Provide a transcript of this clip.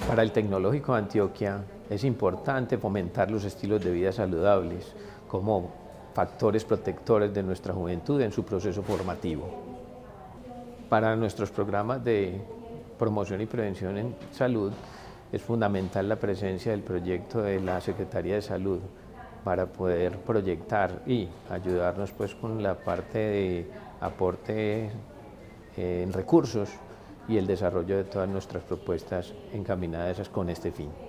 Para el Tecnológico de Antioquia es importante fomentar los estilos de vida saludables como factores protectores de nuestra juventud en su proceso formativo. Para nuestros programas de promoción y prevención en salud es fundamental la presencia del proyecto de la Secretaría de Salud para poder proyectar y ayudarnos pues con la parte de aporte en recursos y el desarrollo de todas nuestras propuestas encaminadas con este fin.